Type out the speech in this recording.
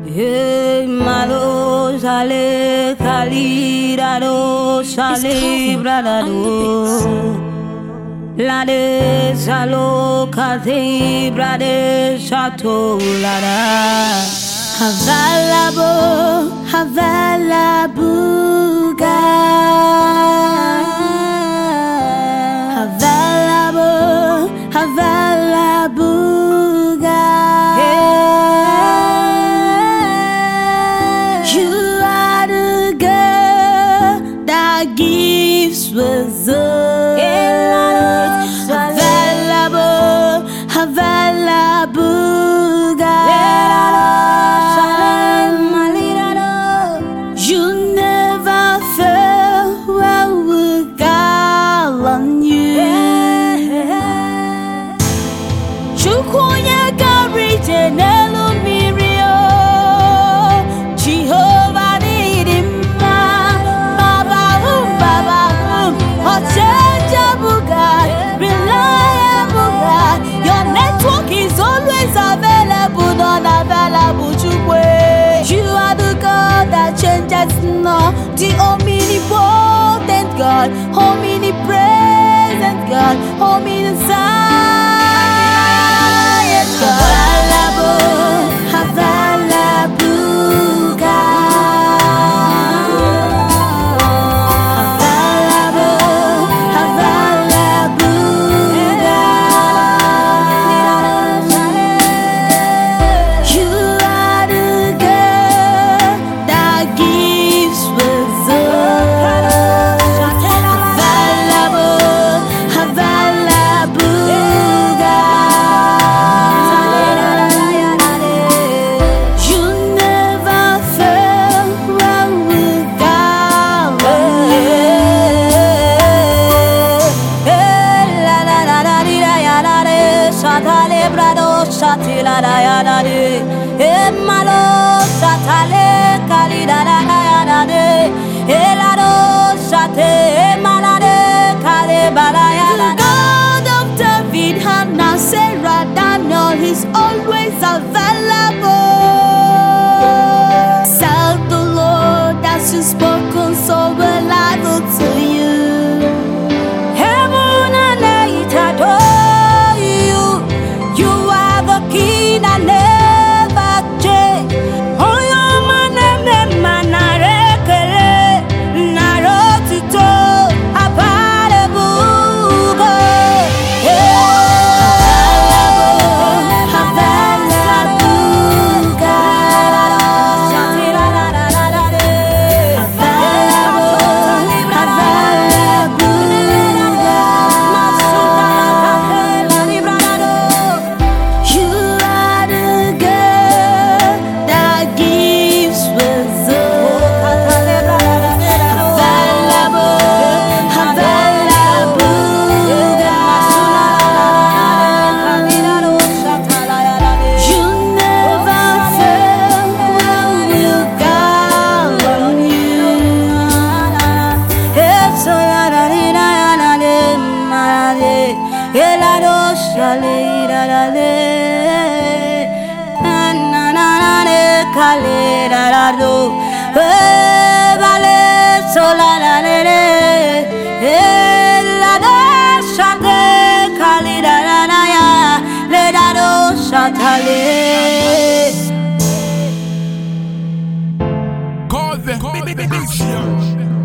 Hey, malo sale calirado sale bradado. La de salo cate brade sato lada. Havala buga. Havala buga. You are the girl that gives results. Havala buga. You never fail when we call on you. Chukwunya garite nelu mirio. Jehovah nidima. Baba unchangeable God, reliable God. Your network is always available, not available to wait. You are the God that changes not, the omnipotent God, omnipresent God, omniscient God. Available God. Satila da de, malo satale kalida da de, elado sate malade kale balaya. The God of David, Hannah, Sarah, Daniel is always available. Serve the Lord as you spoken, so reliable to you. Heaven and earth adore you. You are the King that never change. Oh, your man, manarekele, narotito, abarabugo. Cause